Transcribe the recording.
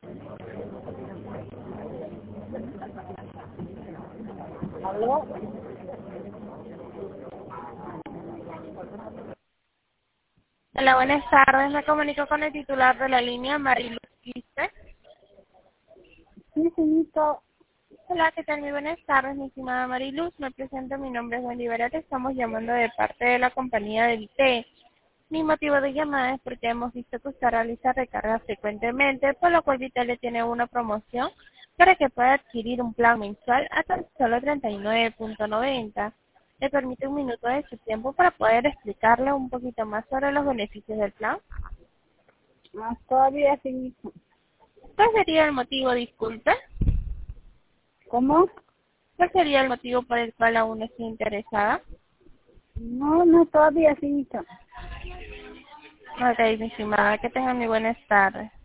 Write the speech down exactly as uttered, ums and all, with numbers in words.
¿Aló? Hola, buenas tardes. Me comunico con el titular de la línea, Mariluz Quispe. Sí, señorito. Hola, ¿qué tal? Muy buenas tardes, mi estimada Mariluz. Me presento, mi nombre es Wendy Vera. Te estamos llamando de parte de la compañía del I T E. Mi motivo de llamada es porque hemos visto que usted realiza recargas frecuentemente, por lo cual Vitel le tiene una promoción para que pueda adquirir un plan mensual a tan solo treinta y nueve punto noventa. Le permite un minuto de su tiempo para poder explicarle un poquito más sobre los beneficios del plan. Ah, todavía, señorito. ¿Cuál sería el motivo, disculpe? ¿Cómo? ¿Cuál sería el motivo por el cual aún no estoy interesada? No, no, todavía, señorito. Ok, mi estimada, que tengan muy buenas tardes.